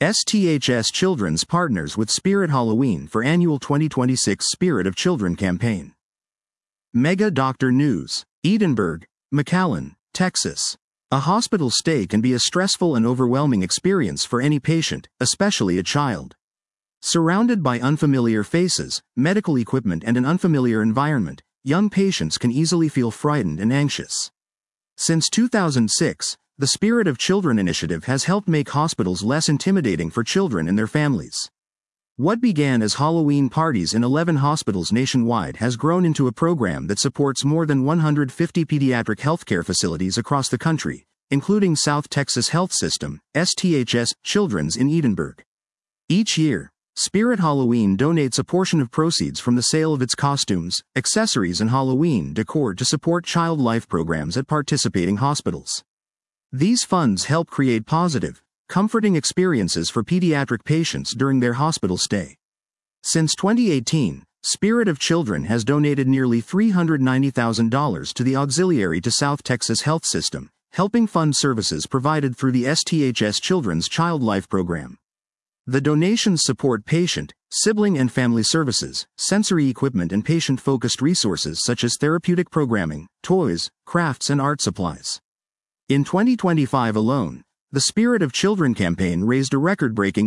STHS Children's partners with Spirit Halloween for annual 2026 Spirit of Children campaign. Mega Doctor News. Edinburgh, McAllen, Texas. A hospital stay can be a stressful and overwhelming experience for any patient, especially a child. Surrounded by unfamiliar faces, medical equipment and an unfamiliar environment, young patients can easily feel frightened and anxious. Since 2006, the Spirit of Children initiative has helped make hospitals less intimidating for children and their families. What began as Halloween parties in 11 hospitals nationwide has grown into a program that supports more than 150 pediatric healthcare facilities across the country, including South Texas Health System, STHS Children's in Edinburgh. Each year, Spirit Halloween donates a portion of proceeds from the sale of its costumes, accessories and Halloween decor to support child life programs at participating hospitals. These funds help create positive, comforting experiences for pediatric patients during their hospital stay. Since 2018, Spirit of Children has donated nearly $390,000 to the Auxiliary to South Texas Health System, helping fund services provided through the STHS Children's Child Life Program. The donations support patient, sibling and family services, sensory equipment and patient-focused resources such as therapeutic programming, toys, crafts and art supplies. In 2025 alone, the Spirit of Children campaign raised a record-breaking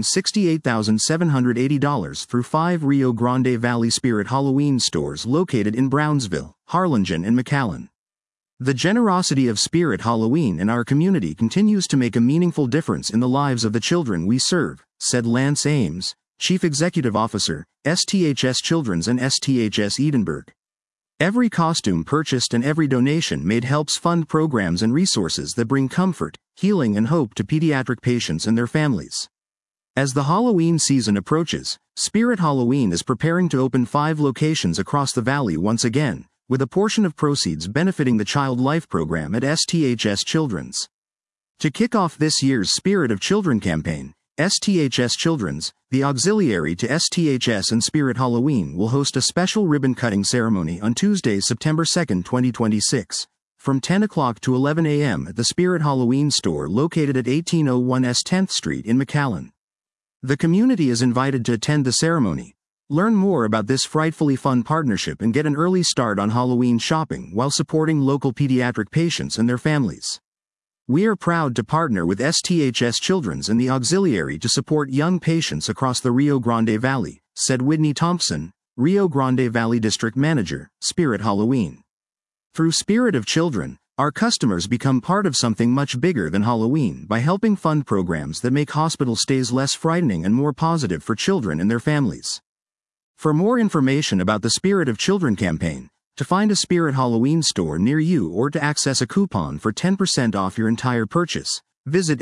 $68,780 through 5 Rio Grande Valley Spirit Halloween stores located in Brownsville, Harlingen and McAllen. The generosity of Spirit Halloween in our community continues to make a meaningful difference in the lives of the children we serve, said Lance Ames, Chief Executive Officer, STHS Children's and STHS Edinburgh. Every costume purchased and every donation made helps fund programs and resources that bring comfort, healing and hope to pediatric patients and their families. As the Halloween season approaches, Spirit Halloween is preparing to open 5 locations across the valley once again, with a portion of proceeds benefiting the Child Life Program at STHS Children's. To kick off this year's Spirit of Children campaign, STHS Children's, the auxiliary to STHS and Spirit Halloween will host a special ribbon-cutting ceremony on Tuesday, September 2, 2026, from 10 o'clock to 11 a.m. at the Spirit Halloween store located at 1801 S 10th Street in McAllen. The community is invited to attend the ceremony, learn more about this frightfully fun partnership and get an early start on Halloween shopping while supporting local pediatric patients and their families. We are proud to partner with STHS Children's and the Auxiliary to support young patients across the Rio Grande Valley, said Whitney Thompson, Rio Grande Valley District Manager, Spirit Halloween. Through Spirit of Children, our customers become part of something much bigger than Halloween by helping fund programs that make hospital stays less frightening and more positive for children and their families. For more information about the Spirit of Children campaign, to find a Spirit Halloween store near you or to access a coupon for 10% off your entire purchase, visit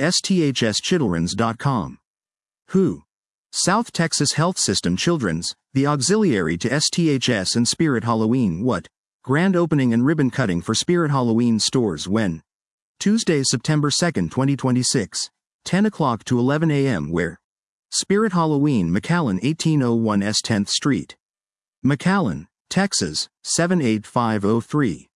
sthschildrens.com. WHO. South Texas Health System Children's, the auxiliary to STHS and Spirit Halloween. What? Grand opening and ribbon cutting for Spirit Halloween stores when? Tuesday, September 2, 2026, 10 o'clock to 11 a.m. Where? Spirit Halloween, McAllen, 1801 S 10th Street. McAllen, Texas, 78503.